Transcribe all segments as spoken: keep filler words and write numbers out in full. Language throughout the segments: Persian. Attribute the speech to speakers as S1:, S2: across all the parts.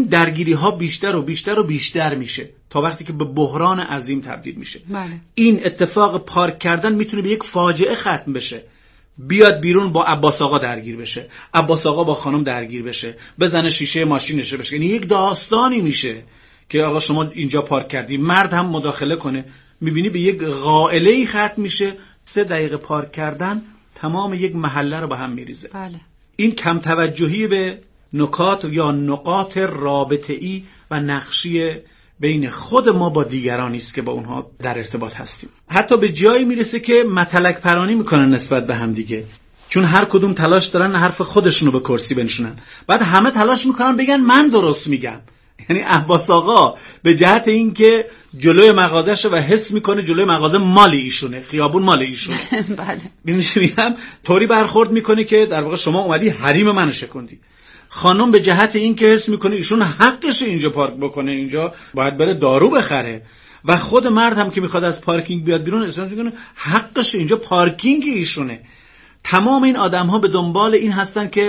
S1: درگیری ها بیشتر و بیشتر و بیشتر میشه تا وقتی که به بحران عظیم تبدیل میشه.
S2: بله.
S1: این اتفاق پارک کردن میتونه به یک فاجعه ختم بشه. بیاد بیرون با عباس آقا درگیر بشه، عباس آقا با خانم درگیر بشه، بزنه شیشه ماشینش بشه، یعنی یک داستانی میشه که آقا شما اینجا پارک کردی، مرد هم مداخله کنه، میبینی به یک غائله‌ای ختم میشه. سه دقیقه پارک کردن تمام یک محله رو به هم میریزه.
S2: بله.
S1: این کم توجهی به نکات یا نقاط رابطه‌ای و نقشی بین خود ما با دیگرانی است که با اونها در ارتباط هستیم. حتی به جایی میرسه که متلک پرانی میکنن نسبت به هم دیگه، چون هر کدوم تلاش دارن حرف خودشونو به کرسی بنشونن. بعد همه تلاش میکنن بگن من درست میگم. یعنی عباس آقا به جهت این که جلوی مغازه‌ش و حس میکنه جلوی مغازه مال ایشونه، خیابون مال ایشونه.
S2: بله.
S1: میگم طوری برخورد میکنه که در واقع شما اومدی حریم منو شکوندی. خانم به جهت این که حس میکنه ایشون حقش اینجا پارک بکنه، اینجا باید بره دارو بخره، و خود مرد هم که میخواد از پارکینگ بیاد بیرون احساس میکنه حقش اینجا پارکینگ ایشونه. تمام این آدم ها به دنبال این هستن که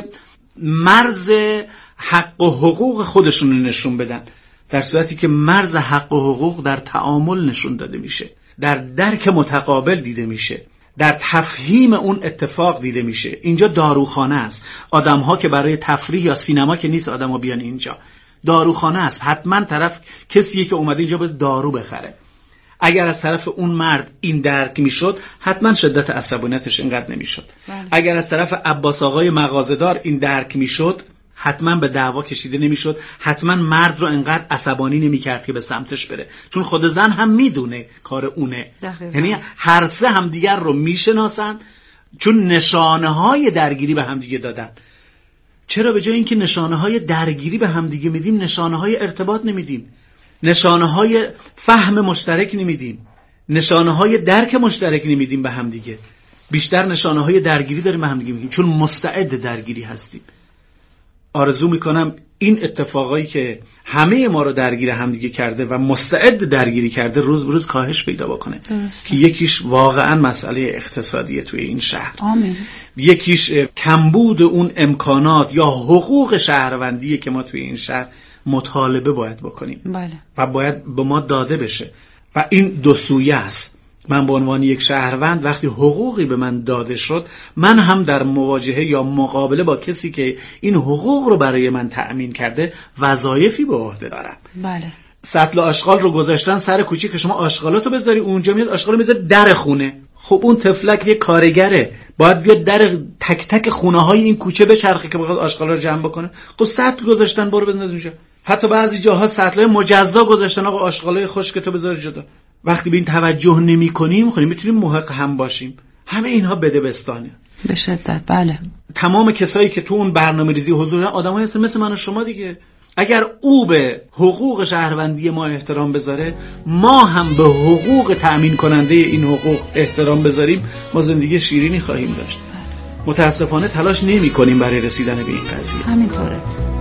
S1: مرز حق و حقوق خودشون رو نشون بدن، در صورتی که مرز حق و حقوق در تعامل نشون داده میشه، در درک متقابل دیده میشه، در تفهیم اون اتفاق دیده میشه. اینجا داروخانه است. آدم ها که برای تفریح یا سینما که نیست آدم ها بیان اینجا، داروخانه است. حتما طرف کسیه که اومده اینجا به دارو بخره. اگر از طرف اون مرد این درک میشد حتما شدت عصبانیتش اینقدر نمیشد. اگر از طرف عباس آقای مغازه‌دار این درک میشد حتما به دعوا کشیده نمیشد، حتما مرد رو انقدر عصبانی نمیکرد که به سمتش بره، چون خود زن هم میدونه کار اونه. یعنی هر سه هم دیگر رو میشناسن، چون نشانه های درگیری به هم دیگه دادن. چرا به جای اینکه نشانه های درگیری به هم دیگه میدیم نشانه های ارتباط نمیدیم، نشانه های فهم مشترک نمیدیم، نشانه های درک مشترک نمیدیم به هم دیگه؟ بیشتر نشانه های درگیری داریم به هم دیگه میدیم، چون مستعد درگیری هستیم. آرزو میکنم این اتفاقایی که همه ما رو درگیر همدیگه کرده و مستعد درگیری کرده روز به روز کاهش پیدا بکنه. درسته. که یکیش واقعا مسئله اقتصادیه توی این شهر.
S2: آمین.
S1: یکیش کمبود اون امکانات یا حقوق شهروندیه که ما توی این شهر مطالبه باید بکنیم.
S2: بله.
S1: و باید به ما داده بشه و این دو سویه است. من به عنوان یک شهروند وقتی حقوقی به من داده شد، من هم در مواجهه یا مقابله با کسی که این حقوق رو برای من تأمین کرده وظایفی به عهده دارم.
S2: بله.
S1: سطل آشغال رو گذاشتن سر کوچه که شما آشغالاتو بذاری اونجا، میاد آشغالو میذاره در خونه. خب اون تفلک یک کارگره، باید بیاد در تک تک خونه های این کوچه بچرخه که بخواد آشغالا رو جمع بکنه. خب سطل گذاشتن، برو بنداز اونجا. حتی بعضی جاها سطلای مجزا گذاشتن، آقا آشغالای خشک تو بذار جدا. وقتی به این توجه نمی کنیم خب میتونیم محق هم باشیم. همه اینها بدبستانه
S2: به شدت. بله.
S1: تمام کسایی که تو اون برنامه‌ریزی حضور دارن آدمایی هستن مثل من و شما دیگه. اگر او به حقوق شهروندی ما احترام بذاره، ما هم به حقوق تأمین کننده این حقوق احترام بذاریم، ما زندگی شیرینی خواهیم داشت. متاسفانه تلاش نمی کنیم برای رسیدن به این قضیه.
S2: همینطوره.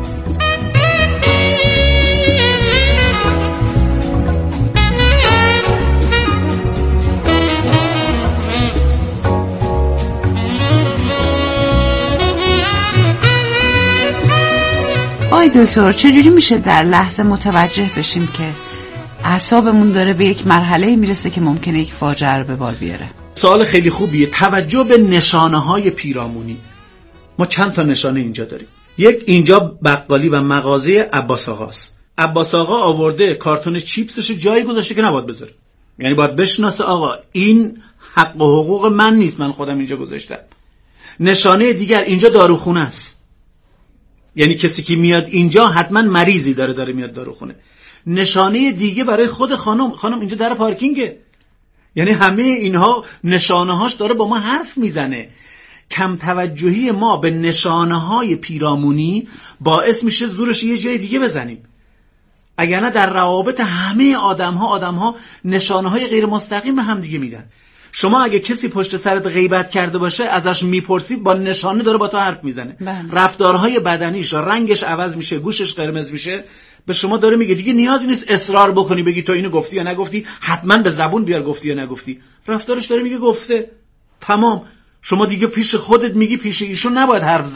S2: آی دکتر، چجوری میشه در لحظه متوجه بشیم که اعصابمون داره به یک مرحله میرسه که ممکنه یک فاجعه رو به بار بیاره؟
S1: سوال خیلی خوبیه. توجه به نشانه های پیرامونی. ما چند تا نشانه اینجا داریم. یک، اینجا بقالی و مغازه عباس آقاست. عباس آقا آورده کارتون چیپسش جایی گذاشته که نباید بذاره. یعنی باید بشناسه آقا این حق و حقوق من نیست، من خودم اینجا گذاشتم. نشانه دیگر، اینجا داروخونه است. یعنی کسی که میاد اینجا حتما مریضی داره داره میاد داروخونه. نشانه دیگه برای خود خانم، خانم اینجا در پارکینگه. یعنی همه اینها نشانه هاش داره با ما حرف میزنه. کم توجهی ما به نشانه های پیرامونی باعث میشه زورش یه جای دیگه بزنیم. اگر نه در روابط همه آدم ها آدم ها نشانه های غیر مستقیم به هم دیگه میدن. شما اگه کسی پشت سرت غیبت کرده باشه ازش میپرسی، با نشانه داره با تو حرف میزنه.
S2: بله.
S1: رفتارهای بدنیش، رنگش عوض میشه، گوشش قرمز میشه، به شما داره میگه دیگه نیازی نیست اصرار بکنی بگی تو اینو گفتی یا نگفتی، حتما به زبون بیار گفتی یا نگفتی. رفتارش داره میگه گفته. تمام. شما دیگه پیش خودت میگی پیش ایشون نباید حرف زد.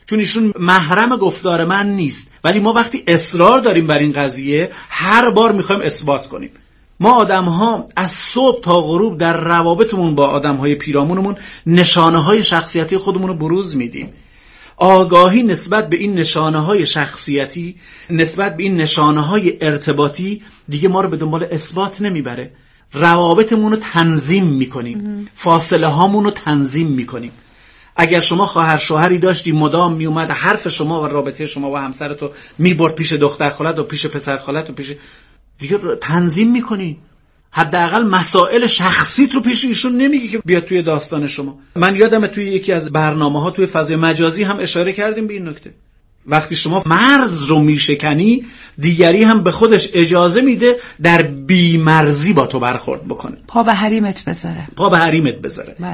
S1: چون ایشون محرم گفتار من نیست. ولی ما وقتی اصرار داریم بر این قضیه، هر بار میخوایم اثبات کنیم. ما آدم‌ها از صبح تا غروب در روابطمون با آدم‌های پیرامونمون نشانه‌های شخصیتی خودمون رو بروز میدیم. آگاهی نسبت به این نشانه‌های شخصیتی، نسبت به این نشانه‌های ارتباطی دیگه ما رو به دنبال اثبات نمیبره. روابطمون رو تنظیم میکنیم، فاصله هامون رو تنظیم میکنیم. اگر شما خواهر شوهری داشتی مدام میومد حرف شما و رابطه شما با همسرت رو میبرد پیش دختر خالت و پیش پسر خالت و پیش دیگه تنظیم میکنی. حداقل مسائل شخصیت رو پیش ایشون نمیگی که بیاد توی داستان شما. من یادمه توی یکی از برنامه‌ها توی فضای مجازی هم اشاره کردیم به این نکته. وقتی شما مرز رو میشکنی، دیگری هم به خودش اجازه میده در بی‌مرزی با تو برخورد بکنه،
S2: پا به حریمت بذاره
S1: پا به حریمت بذاره.
S2: بله.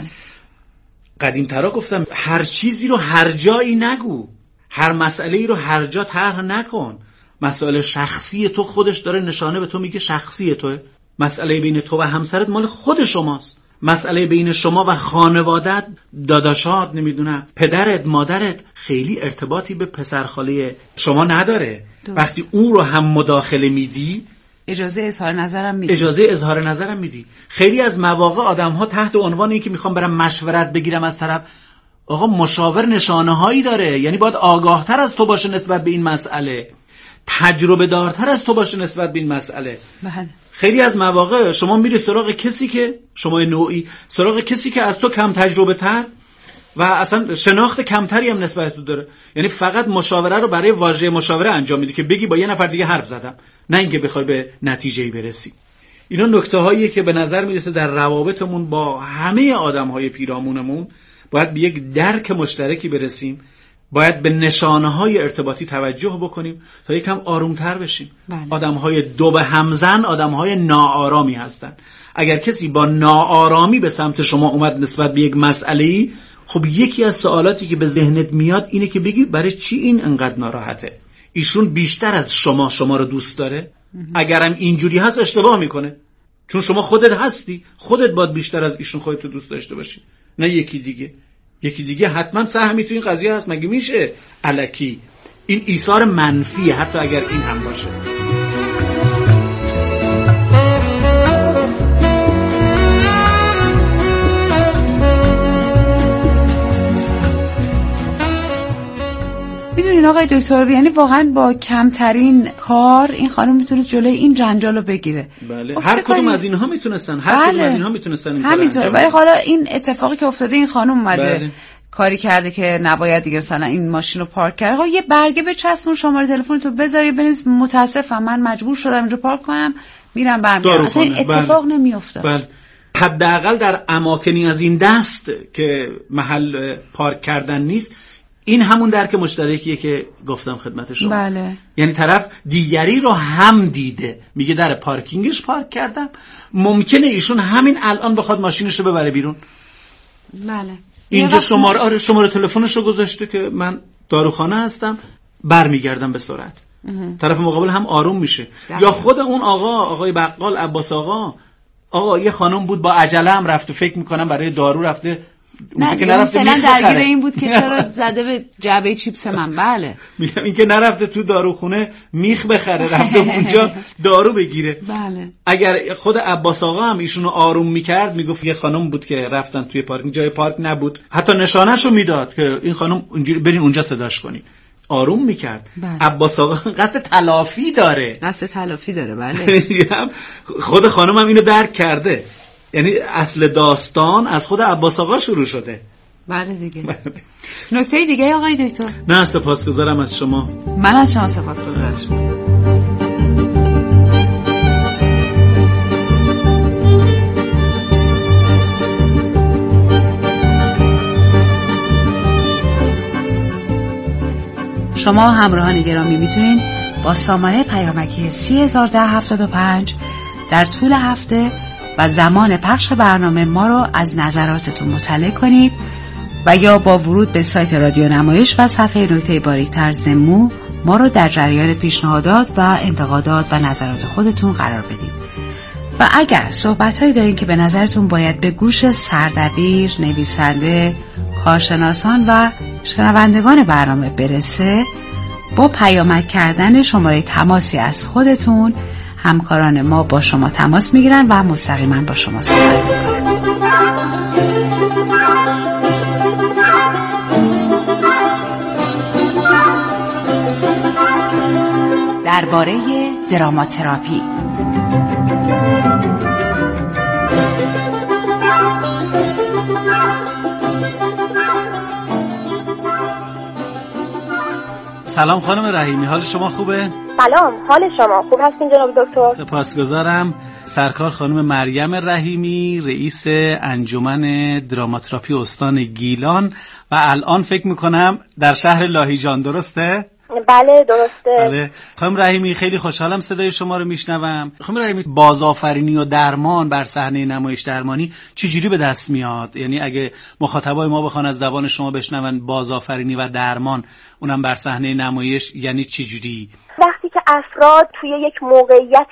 S1: قدیم‌ترا گفتم هر چیزی رو هر جایی نگو، هر مسئله‌ای رو هر جا طرح نکن. مسئله شخصی تو خودش داره نشانه به تو میگه شخصی توه. مسئله بین تو و همسرت مال خود شماست. مسئله بین شما و خانوادت، داداشات، نمیدونم پدرت، مادرت، خیلی ارتباطی به پسرخاله شما نداره. دوست. وقتی اون رو هم مداخله میدی،
S2: اجازه اظهار نظرم میدی
S1: اجازه اظهار نظرم میدی. خیلی از مواقع آدم‌ها تحت عنوان اینکه میخوام برم مشورت بگیرم از طرف، آقا مشاور نشانه هایی داره، یعنی باید آگاهتر از تو باشه نسبت به این مسئله، تجربه دارتر از تو باشه نسبت به این مسئله.
S2: بله.
S1: خیلی از مواقع شما میری سراغ کسی که شما نوعی سراغ کسی که از تو کم تجربه تر و اصلا شناخت کمتری هم نسبت تو داره، یعنی فقط مشاوره رو برای واژه مشاوره انجام میدی که بگی با یه نفر دیگه حرف زدم، نه اینکه بخوای به نتیجه‌ای برسی. اینا نکته هاییه که به نظر میرسه در روابطمون با همه آدم‌های پیرامونمون باید به یک درک مشترکی برسیم. باید به نشانه‌های ارتباطی توجه بکنیم تا یکم آرومتر بشیم.
S2: بله.
S1: آدم‌های دو به همزن آدم‌های ناآرامی هستن. اگر کسی با ناآرامی به سمت شما اومد نسبت به یک مسئله‌ای، خب یکی از سوالاتی که به ذهنت میاد اینه که بگی برای چی این انقدر ناراحته؟ ایشون بیشتر از شما شما رو دوست داره؟ اگرم اینجوری هست اشتباه میکنه، چون شما خودت هستی، خودت باید بیشتر از ایشون خودت رو دوست داشته باشی، نه یکی دیگه. یکی دیگه حتما سهمی تو این قضیه هست. مگه میشه الکی؟ این ایثار منفیه حتی اگر این هم باشه.
S2: میدونین آقای دکتر، یعنی واقعا با کمترین کار این خانم میتونه جلوی این جنجال رو بگیره.
S1: بله. خب هر کدوم از اینها میتونستن، هر
S2: بله.
S1: کدوم از اینها میتونستن
S2: همینطور. ولی حالا این اتفاقی که افتاده، این خانم اومده
S1: بله.
S2: کاری کرده که نباید دیگه مثلا این ماشین رو پارک کرد. ها یه برگه بچسبون، شماره تلفن تو بذاری، بنویس متاسفم من مجبور شدم اینجا پارک کنم، میرم برمیگردم. اصلا این اتفاق بله. نمیافته.
S1: بله. حداقل در اماکنی از این دست که محل پارک کردن نیست، این همون درک مشترکیه که گفتم خدمت شما.
S2: بله.
S1: یعنی طرف دیگری رو هم دیده، میگه در پارکینگش پارک کردم، ممکنه ایشون همین الان بخواد ماشینش رو ببره بیرون.
S2: بله.
S1: اینجا شماره آره شماره تلفنش رو گذاشته که من داروخانه هستم، برمیگردم به سرعت. طرف مقابل هم آروم میشه. ده. یا خود اون آقا، آقای بقال، عباس آقا، آقا یه خانم بود با عجله هم رفته، فکر میکنم برای دارو رفته،
S2: نه که نرفته فعلا درگیر این بود که چرا زده به جعبه چیپس من. بله
S1: میگم این که نرفته تو داروخونه میخ بخره، رفته اونجا دارو بگیره.
S2: بله.
S1: اگر خود عباس آقا هم ایشونو آروم میکرد، میگفت یه خانم بود که رفتن توی پارک، جای پارک نبود، حتی نشانهشو میداد که این خانم اونجوری برین اونجا صداش کنین، آروم میکرد.
S2: بله.
S1: عباس آقا قصد تلافی داره،
S2: قصد تلافی داره. بله.
S1: خود خانم هم اینو درک کرده، یعنی اصل داستان از خود عباس آقا شروع شده.
S2: بله دیگه. نکته دیگه آقای دکتر؟
S1: نه سپاسگزارم از شما.
S2: من از شما سپاسگزارم. شما همراهان گرامی میتونین با سامانه پیامکی سی هزار ده هفتاد و پنج در طول هفته و زمان پخش برنامه ما رو از نظراتتون مطلع کنید و یا با ورود به سایت رادیو نمایش و صفحه نکته باریکتر زمو ما رو در جریان پیشنهادات و انتقادات و نظرات خودتون قرار بدید. و اگر صحبت‌هایی دارین که به نظرتون باید به گوش سردبیر، نویسنده، کارشناسان و شنوندگان برنامه برسه با پیامک کردن شماره تماسی از خودتون همکاران ما با شما تماس میگیرن و مستقیما با شما صحبت میکنن. درباره دراماتراپی
S1: سلام خانم رحیمی، حال شما خوبه؟
S3: سلام، حال شما خوب هستین جناب دکتر؟
S1: سپاسگزارم. سرکار خانم مریم رحیمی، رئیس انجمن دراماتراپی استان گیلان و الان فکر میکنم در شهر لاهیجان، درسته؟
S3: بله درسته.
S1: بله. خانم رحیمی خیلی خوشحالم صدای شما رو میشنوم. خانم رحیمی، بازآفرینی و درمان بر صحنه نمایش درمانی چجوری به دست میاد؟ یعنی اگه مخاطبای ما بخوان از زبان شما بشنون بازآفرینی و درمان اونم بر صحنه نمایش یعنی چجوری؟
S3: وقتی که افراد توی یک موقعیت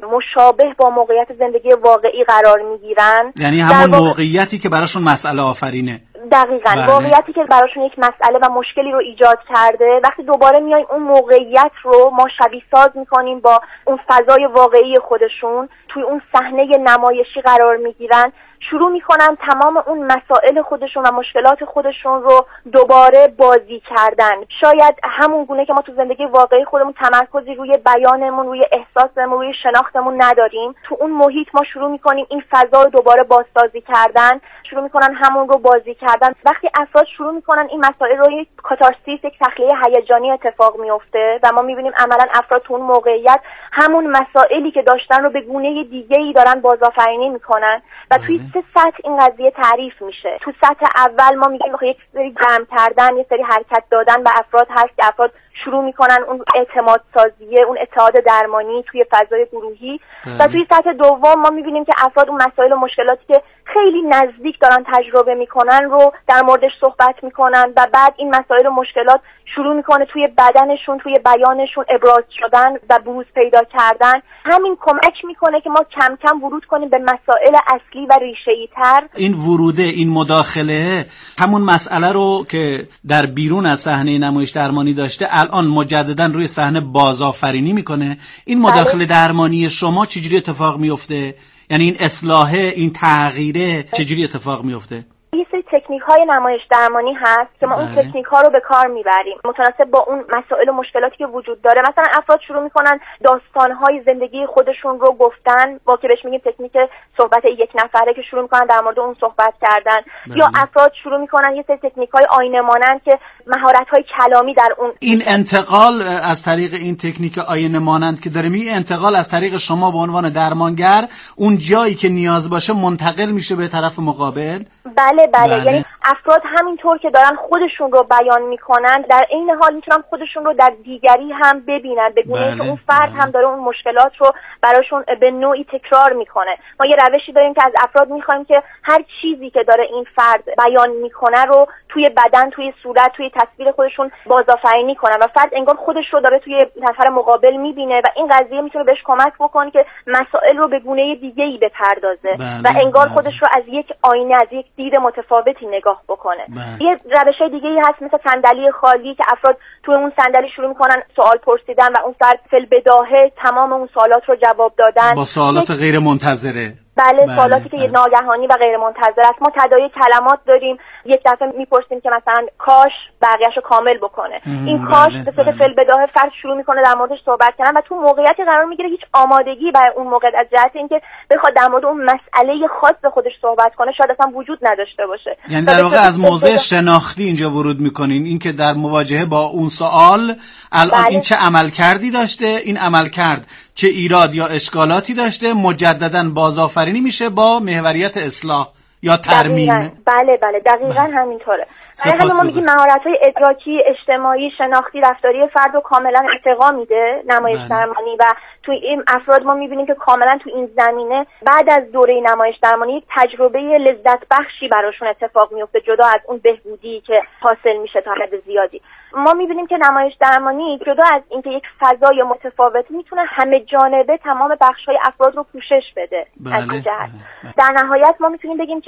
S3: مشابه با موقعیت زندگی واقعی قرار میگیرن،
S1: یعنی همون واقع... موقعیتی که براشون مسئله آفرینه.
S3: دقیقاً
S1: بله.
S3: واقعیتی که براشون یک مسئله و مشکلی رو ایجاد کرده، وقتی دوباره میایم اون موقعیت رو ما شبیه ساز میکنیم با اون فضای واقعی خودشون، توی اون صحنه نمایشی قرار میگیرن، شروع میکنن تمام اون مسائل خودشون و مشکلات خودشون رو دوباره بازی کردن. شاید همون گونه که ما تو زندگی واقعی خودمون تمرکزی روی بیانمون، روی احساسمون، روی شناختمون نداریم، تو اون محیط ما شروع میکنیم این فضا رو دوباره بازسازی کردن، شروع میکنن همون رو بازی کردن. وقتی افراد شروع میکنن این مسائل رو، یک کاتارسیس، یک تخلیه هیجانی اتفاق میفته و ما میبینیم عملا افراد تو اون موقعیت همون مسائلی که داشتن رو به گونه دیگه‌ای دارن بازآفرینی میکنن و توی سه سطح این قضیه تعریف میشه. تو سطح اول ما میگیم یک سری جمع کردن، یک سری حرکت دادن به افراد هست که افراد شروع میکنن اون اعتماد سازیه، اون اتحاد درمانی توی فضای گروهی. و توی سطح دوم ما میبینیم که افراد اون مسائل و مشکلاتی که خیلی نزدیک دارن تجربه میکنن رو در موردش صحبت میکنن و بعد این مسائل و مشکلات شروع میکنه توی بدنشون، توی بیانشون ابراز شدن و بروز پیدا کردن. همین کمک میکنه که ما کم کم ورود کنیم به مسائل اصلی و ریشه‌ای تر.
S1: این وروده، این مداخله همون مسئله رو که در بیرون از صحنه نمایش درمانی داشته الان مجددا روی صحنه بازآفرینی میکنه. این مداخله درمانی شما چجوری اتفاق میفته؟ یعنی این اصلاح، این تغییره چجوری اتفاق میفته؟
S3: یه سری تکنیک های نمایش درمانی هست که ما اون تکنیک ها رو به کار میبریم متناسب با اون مسائل و مشکلاتی که وجود داره. مثلا افراد شروع میکنن داستان های زندگی خودشون رو گفتن، با که بهش میگیم تکنیک صحبت یک نفره، که شروع میکنن در مورد اون صحبت کردن. بله. یا افراد شروع میکنن یه سری تکنیک های آینه مانند که مهارت های کلامی در اون.
S1: این انتقال از طریق این تکنیک آینه مانند که داره می انتقال از طریق شما به عنوان درمانگر اون جایی که نیاز باشه منتقل میشه به طرف مقابل.
S3: بله بله, بله. یعنی افراد همینطور که دارن خودشون رو بیان میکنن در عین حال میتونن خودشون رو در دیگری هم ببینن، به گونه‌ای بله. که اون فرد بله. هم داره اون مشکلات رو براشون به نوعی تکرار میکنه. ما یه روشی داریم که از افراد میخوایم که هر چیزی که داره این فرد بیان میکنه رو توی بدن، توی صورت، توی تصویر خودشون بازآفرینی کنن و فرد انگار خودش رو داره توی نفر مقابل میبینه و این قضیه میتونه بهش کمک بکنه که مسائل رو به گونه دیگه‌ای بپردازه بله. و انگار بله. خودش رو از یک آینه، از یک دید متفاوتی نگاه بکنه. بله. یه روش‌های دیگه‌ای هست مثل صندلی خالی که افراد توی اون صندلی شروع میکنن سوال پرسیدن و اون فرد فی‌البداهه تمام اون سوالات رو جواب دادن
S1: با سوالات غیر منتظره.
S3: بله, بله سوالاتی که بله. ناگهانی و غیر منتظره است. ما تداعی کلمات داریم، یک دفعه میپرسیم که مثلا کاش بقیه‌شو کامل بکنه. این کاش به صورت فی‌البداهه فرد شروع میکنه در موردش صحبت کردن و تو موقعیتی قرار میگیره هیچ آمادگی برای اون موقع از جهت اینکه بخواد در مورد اون مسئله خاص به خودش صحبت کنه شاید اصلا وجود نداشته باشه.
S1: یعنی در واقع از موضع شناختی اینجا ورود میکنین، این که در مواجهه با اون سوال الان بله. این چه عملکردی داشته، این عملکرد چه ایراد یا اشکالاتی داشته، مجددا بازآفرینی میشه با محوریت اصلاح یا ترمیم.
S3: دقیقاً. بله بله دقیقاً بله. همینطوره. برای همین ما میگیم مهارت‌های ادراکی، اجتماعی، شناختی، رفتاری فرد رو کاملا ارتقا میده نمایش درمانی و توی این افراد ما میبینیم که کاملا تو این زمینه بعد از دوره نمایش درمانی یک تجربه لذت بخشی براشون اتفاق میفته، جدا از اون بهبودی که حاصل میشه تا حد زیادی. ما میبینیم که نمایش درمانی جدا از اینکه یک فضای متفاوت میتونه همه جانبه تمام بخش‌های افراد رو پوشش بده. بله. از این جهت در نهایت ما میتونیم بگیم که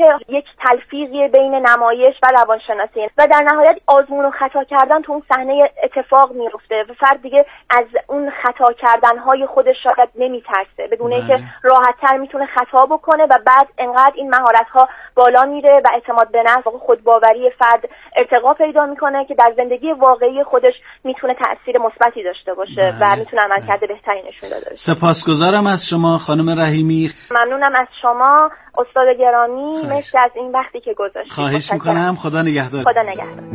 S3: که یک تلفیقی بین نمایش و روانشناسی و در نهایت آزمون و خطا کردن تو اون صحنه اتفاق میفته و فرد دیگه از اون خطا کردنهای خودش شاید نمیترسه، بدون اینکه راحت‌تر میتونه خطا بکنه و بعد انقدر این مهارت‌ها بالا میره و اعتماد به نفس و خودباوری فرد ارتقا پیدا میکنه که در زندگی واقعی خودش میتونه تأثیر مثبتی داشته باشه و میتونه عملکرد بهتری نشون بده.
S1: سپاسگزارم از شما خانم رحیمی.
S3: ممنونم از شما استاد گرامی، مرسی از این وقتی که گذاشتید.
S1: خواهش میکنم. خدا نگهدار.
S3: خدا نگهدار.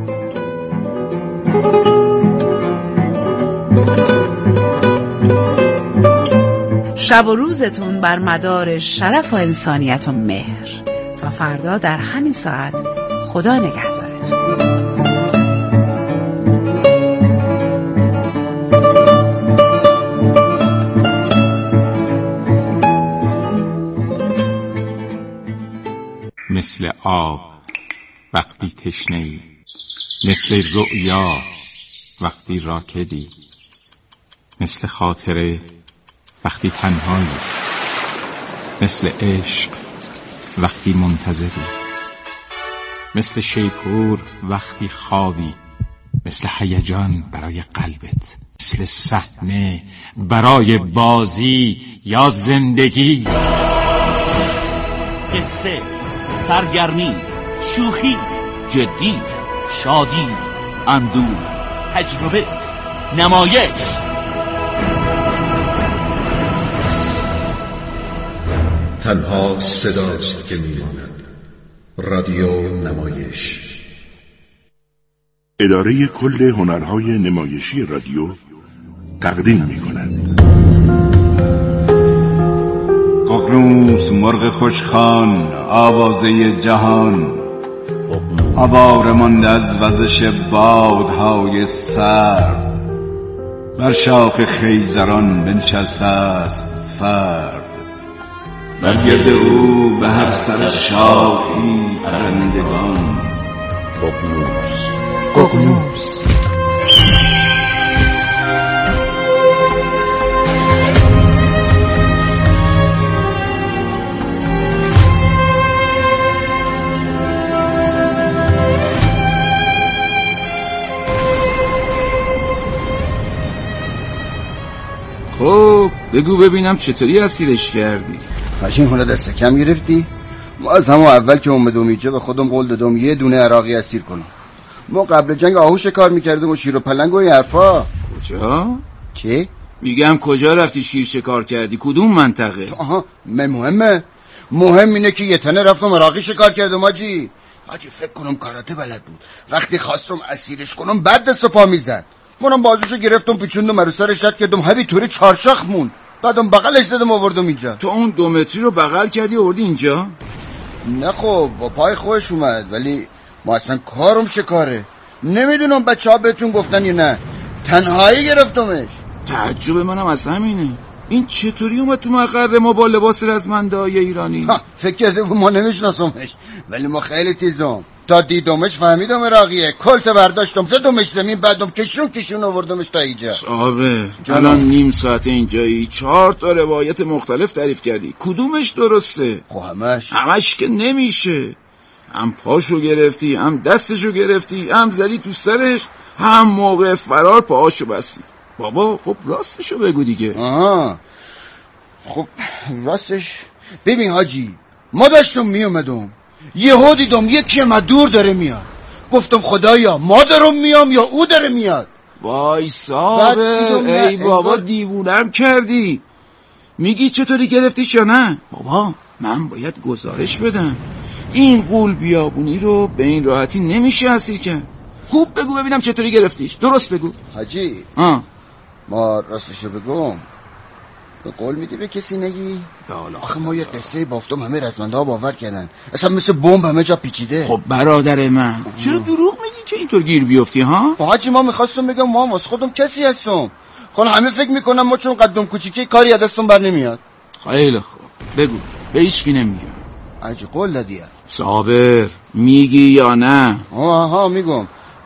S2: شب و روزتون بر مدار شرف و انسانیت و مهر. تا فردا در همین ساعت. خدا نگهدارتون.
S4: مثل آب وقتی تشنه‌ای، مثل رؤیا وقتی راکدی، مثل خاطره وقتی تنهایی، مثل عشق وقتی منتظری، مثل شیپور وقتی خوابی، مثل هیجان برای قلبت، مثل صحنه برای بازی یا زندگی.
S5: قصه، سرگرمی، شوخی، جدی، شادی، اندوه، تجربه، نمایش.
S6: تنها صداست که میماند. رادیو نمایش.
S7: اداره کل هنرهای نمایشی رادیو تقدیم می‌کند.
S8: ققنوس مرغ خوشخوان، آوازه جهان، آواره مانده از وزش بادهای سرد، بر شاخ خیزران بنشسته است فرد، بر گرد او به هر سر شاخی پرندگان. ققنوس ققنوس
S9: خب بگو ببینم چطوری اسیرش کردی؟
S10: ماشین هنه دست کم گرفتی؟ ما از همون اول که اومدم اینجا به خودم قول دادم یه دونه عراقی اسیر کنم. ما قبل جنگ آهو شکار میکردیم و شیر و پلنگ و این حرفا.
S9: کجا؟
S10: چی؟
S9: میگم کجا رفتی شیر شکار کردی؟ کدوم منطقه؟
S10: آها مهمه مهم اینه که یه تنه رفتم عراقی شکار کردم آجی. آجی فکر کنم کاراته بلد بود. وقتی خواستم اسیرش کنم بعد دست و پا میزد. منم بازوشو گرفتم پیچوندم رو سرش رد کردم همین طوری چارشاخ موند. بعدم بغلش زدم آوردم اینجا.
S9: تو اون دو متری رو بغل کردی آوردی اینجا؟
S10: نه خب با پای خودش اومد، ولی ما اصلا کارم شکاره. نمیدونم بچه ها بهتون گفتن یا نه، تنهایی گرفتمش.
S9: تعجب منم از همینه، این چطوری اومد تو مقر ما با لباس رزمنده های ایرانی؟
S10: ها فکر کرده ما نمیشناسمش، ولی ما خیلی تیزم. تا دیدمش فهمیدم عراقیه. کلت برداشتم زدمش زمین، بعدم کشون کشون آوردمش تا اینجا.
S9: صاحبه الان نیم ساعت اینجایی، چهار تا روایت مختلف تعریف کردی، کدومش درسته؟
S10: خب همش
S9: همش که نمیشه. هم پاشو گرفتی، هم دستشو گرفتی، هم زدی تو سرش، هم موقع فرار پاهاشو بستی. بابا خب راستشو بگو دیگه.
S10: آها خب راستش ببین حاجی، ما داشتم می اومدم یهو دیدم یکی ما دور داره میاد. گفتم خدایا ما دارم میام یا او داره میاد.
S9: وای صاحبه ای بابا دیوونم کردی. میگی چطوری گرفتیش یا نه؟ بابا من باید گزارش بدم، این غول بیابونی رو به این راحتی نمیشه اسیر کرد. خوب بگو ببینم چطوری گرفتیش، درست بگو
S10: حاجی.
S9: آه
S10: ما راستشو بگم به قول میدی به کسی نگی؟ آخه ما یه قصه بافتم همه رزمنده ها باور کردن، اصلا مثل بمب همه جا پیچیده.
S9: خب برادر من آه. چرا دروغ میگی که اینطور گیر بیفتی ها؟
S10: حاجی ما میخواستم بگم ما واسه خودم کسی هستم، خب همه فکر میکنم ما چون قدم کوچیکی کاری از دستم بر نمیاد.
S9: خیلی خوب بگو، به هیچ کی نمیگم.
S10: حاجی قول دادی؟
S9: صابر میگی یا نه؟
S10: آها میگم.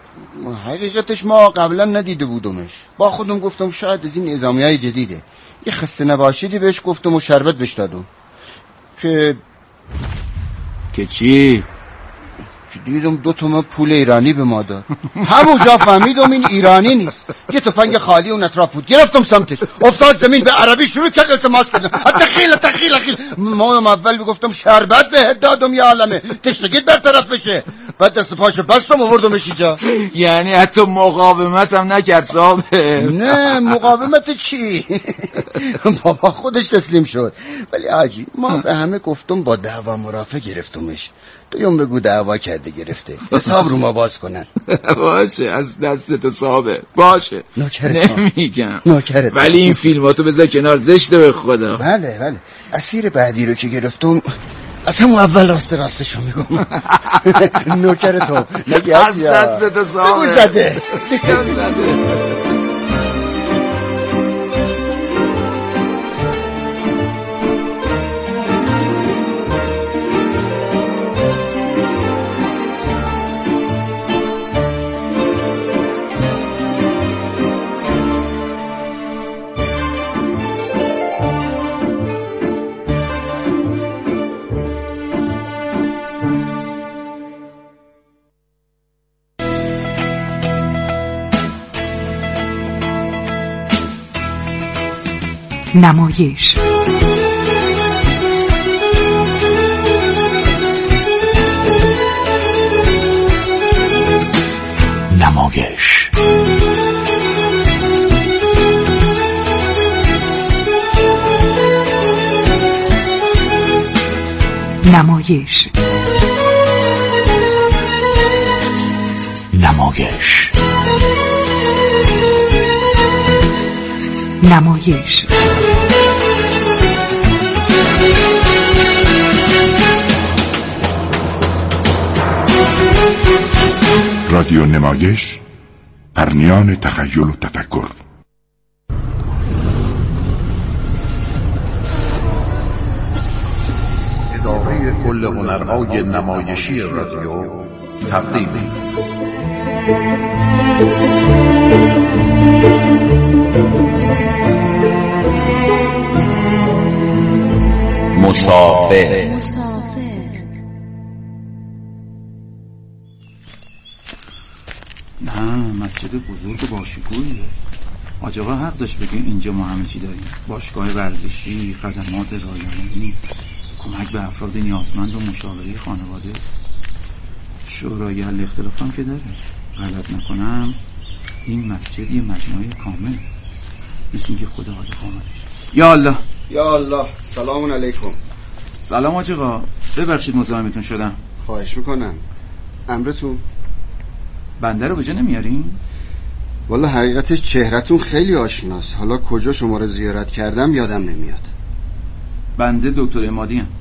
S10: حقیقتش ما قبلا ندیده بودمش، با خودم گفتم شاید از این نظامیای جدیده، یه خسته نباشیدی بهش گفتم و شربت بهش دادم که
S9: که چی؟
S10: دیدم دو تومن پول ایرانی به ما داد. همونجا فهمیدم این ایرانی نیست. یه تفنگ خالی اون اطراف بود، گرفتم سمتش، افتاد زمین، به عربی شروع کرد التماس کردن. تخیل تخیل تخیل. ما اول میگفتم شربت بهت دادم یا عالمه، تشنگیت برطرف بشه. بعد دست پاشو بستم آوردمش اینجا.
S9: یعنی حتی مقاومت هم نکرد صاحب؟
S10: نه مقاومت چی؟ بابا خودش تسلیم شد. ولی عجیب ما به همه گفتم با دعوا مرافع گرفتمش. دویم بگو دعوا کرده گرفته، حساب رو ما باز کنن.
S9: باشه از دست تو صاحبه، باشه
S10: نوکرت
S9: نمیگم
S10: نوکرت.
S9: ولی این فیلماتو بذار کنار، زشته به خدا.
S10: بله بله اسیر بعدی رو که گرفتم از همون اول راست راستشو میگم. نوکر تو نگی
S9: از دست تو صاحبه.
S10: بگو زده
S2: نمایش
S5: نمایش
S2: نمایش
S5: نمایش
S2: نمایش
S7: رادیو نمایش، پرنیان تخیل و تفکر.
S6: اداره کل هنرهای نمایشی رادیو تقدیم
S5: مسافر.
S1: نه مسجد بزرگ باشکوهیه. حاج آقا حق داشت بگه اینجا ما همه چی داریم، باشگاه ورزشی، خدمات رایانه‌ای، کمک به افراد نیازمند و مشاوره خانواده، شورای حل اختلاف هم که داره. غلط نکنم این مسجد یه مجموعه کامل، مثل اینکه خدا حاج آقا آمدش. یا الله
S10: یا الله. سلام علیکم.
S1: سلام حاج آقا، ببخشید مزاحمتون شدم.
S10: خواهش میکنم. امرتون.
S1: بنده رو کجا نمیارین؟
S10: والا حقیقتش چهرتون خیلی آشناست، حالا کجا شما رو زیارت کردم یادم نمیاد.
S1: بنده دکتر امادی ام.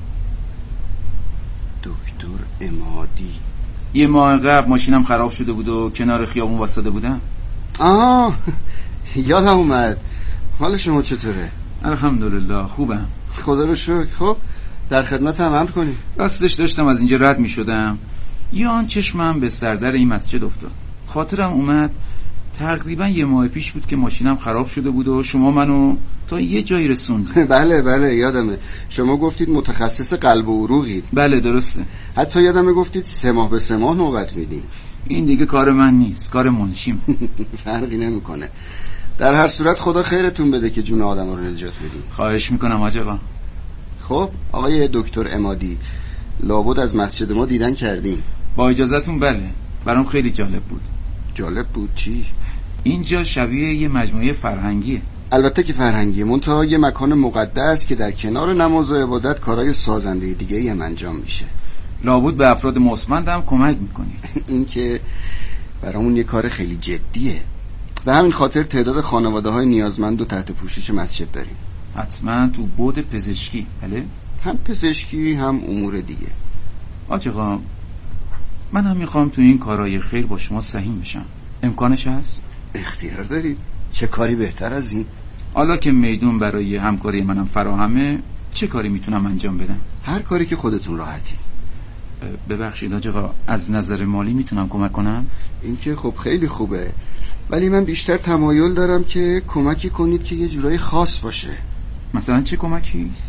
S10: دکتر امادی؟
S1: یه ماه قبل ماشینم خراب شده بود و کنار خیابون واسطه بودم.
S10: آه یادم اومد. حال شما چطوره؟
S1: الحمدلله خوبم
S10: خدا رو شکر. خب در خدمت هم امر کنی.
S1: راستش داشتم از اینجا رد می شدم، یا آن چشمم به سردر این مسجد افتاد. خاطرم اومد تقریبا یه ماه پیش بود که ماشینم خراب شده بود و شما منو تا یه جایی رسوندید.
S10: بله بله یادمه. شما گفتید متخصص قلب و عروقید.
S1: بله درسته.
S10: حتی یادمه گفتید سه ماه به سه ماه نوبت میدین.
S1: این دیگه کار من نیست، کار منشیم.
S10: فرقی نمیکنه. در هر صورت خدا خیرتون بده که جون آدم رو نجات بدین.
S1: خواهش میکنم حاج آقا.
S10: خب آقای دکتر امادی، لابد از مسجد ما دیدن کردین؟
S1: با اجازهتون بله، برام خیلی جالب بود.
S10: جالب بود چی؟
S1: اینجا شبیه یه مجموعه فرهنگیه.
S10: البته که فرهنگیه، منتها یه مکان مقدس که در کنار نماز و عبادت کارهای سازنده دیگه‌ای هم انجام میشه.
S1: لابد به افراد مستمند هم کمک میکنید.
S10: این که برامون یه کار خیلی جدیه. به همین خاطر تعداد خانواده‌های نیازمند و تحت پوشش مسجد داریم.
S1: حتما تو بعد پزشکی؟ بله.
S10: هم پزشکی هم امور دیگه.
S1: حاج آقا من هم میخوام تو این کارهای خیر با شما سهیم بشم، امکانش هست؟
S10: اختیار دارید. چه کاری بهتر از این؟
S1: حالا که میدون برای همکاری منم فراهمه، چه کاری میتونم انجام بدم؟
S10: هر کاری که خودتون راحتی.
S1: ببخشید حاج آقا، از نظر مالی میتونم کمک کنم؟
S10: این که خب خیلی خوبه، ولی من بیشتر تمایل دارم که کمکی کنید که یه جورای خاص باشه.
S1: مثلا چه کمکی؟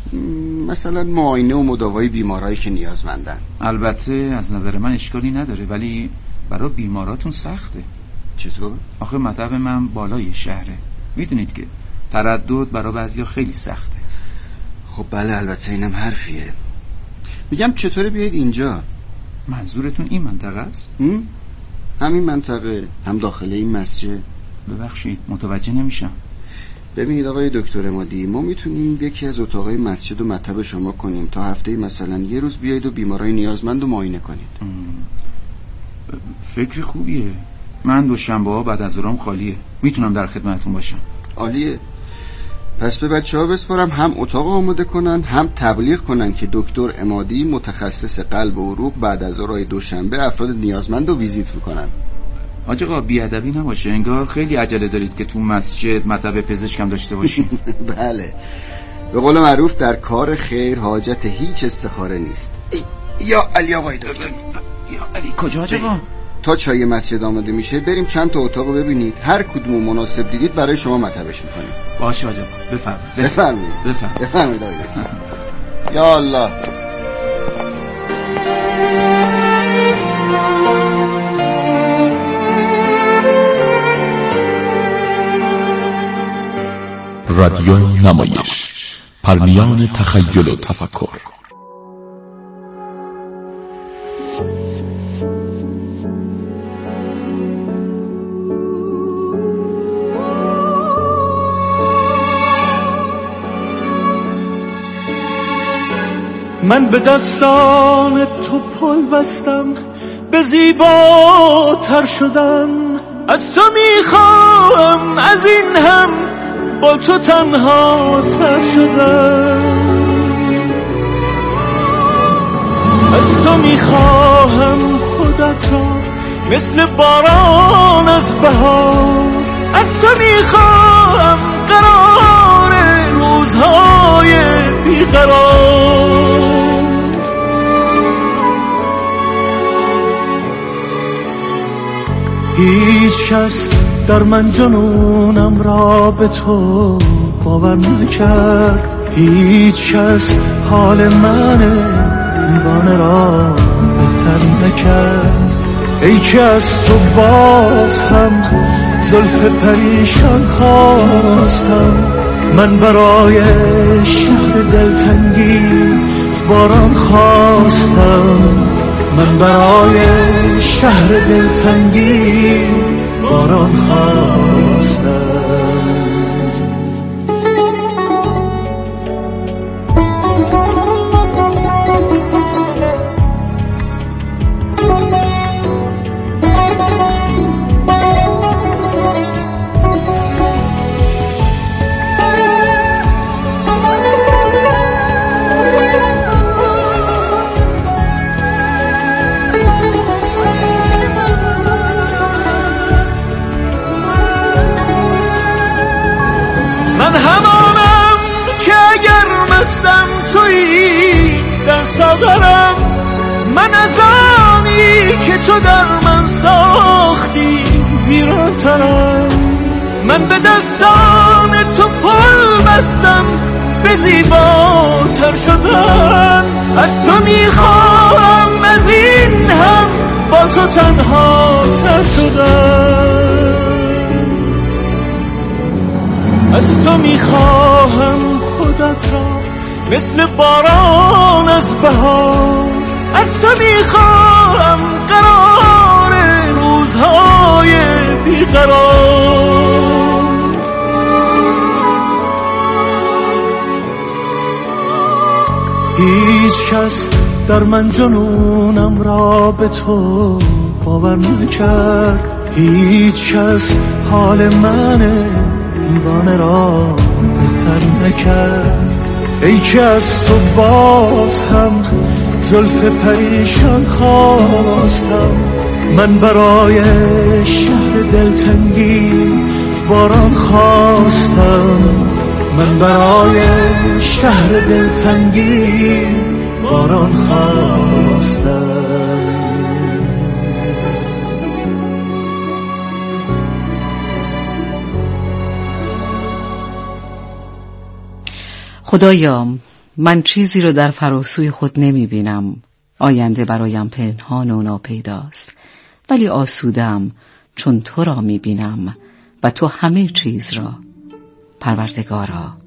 S10: مثلا معاینه و مداوای بیمارایی که نیازمندن.
S9: البته از نظر من اشکالی نداره، ولی برای بیماراتون سخته.
S10: چطور؟
S9: آخه مطب من بالای شهره، میدونید که تردد برای بعضیا خیلی سخته.
S10: خب بله البته اینم حرفیه. میگم چطوره بیاید اینجا؟
S9: منظورتون این منطقه است؟
S10: همین منطقه، هم داخل این مسجد.
S9: ببخشید متوجه نمیشم.
S10: ببینید آقای دکتر عمادی، ما میتونیم یکی از اتاقای مسجد و مطب شما کنیم تا هفته مثلا یه روز بیاید و بیمارای نیازمند رو معاینه کنید.
S9: فکر خوبیه. من دوشنبه ها بعد از ظهرم خالیه، میتونم در خدمتتون باشم.
S10: عالیه. پس به بچه ها بسپارم هم اتاق آماده کنن، هم تبلیغ کنن که دکتر عمادی متخصص قلب و عروق بعد از ظهرهای دوشنبه افراد نیازمند رو ویزیت میکنن.
S9: حاج آقا بیادبی نباشه، انگار خیلی عجله دارید که تو مسجد مطب پزشکم داشته باشیم.
S10: بله، به قول معروف در کار خیر حاجت هیچ استخاره نیست. یا علی آقای دکتر.
S9: یا علی کجا حاج آقا؟
S10: تا چای مسجد آماده میشه بریم چند تا اتاقو ببینید، هر کدوم مناسب دیدید برای شما مطبش میکنیم.
S9: باشه حاج آقا، بفرمایید.
S10: بفرمایید.
S9: بفرمایید.
S10: بفرمایید آقای دکتر. یا الله.
S7: رادیو نمایش، پرمیان تخیل و تفکر.
S11: من به دستان تو پل بستم، به زیباتر شدم. از تو میخواهم از این هم با تو تنها تر شدم. از تو میخواهم خودت را مثل باران از بهار. از تو میخواهم قرار روزهای بیقرار. هیچ کس در من جنونم را به تو باور نکرد. هیچ کس حال من دیوانه را بهتر نکرد. ای که از تو باز هم زلف پریشان خواستم. من برای شهر دلتنگی باران خواستم. من برای شهر دلتنگی باران خواستم. من همانم که اگر مستم تویی در ساغرم. من از آنی که تو در من ساختی ویرانترم. من به دستان تو پل بستم، به زیباتر شدم. از تو میخواهم از این هم با تو تنها تر شدم. از تو میخواهم خودت را مثل باران از بهار. از تو میخواهم قرار روزهای بیقرار. هیچ کس در من جنونم را به تو باور نکرد. هیچ کس حال من دیوانه را بهتر نکرد. ای که از تو باز هم زلف پریشان خواستم. من برای شهر دلتنگی باران خواستم. من برای شهر دلتنگی باران خواستم.
S2: خدایا من چیزی رو در فراسوی خود نمی بینم. آینده برایم پنهان و ناپیداست، ولی آسودم چون تو را می بینم و تو همه چیز را. پروردگارا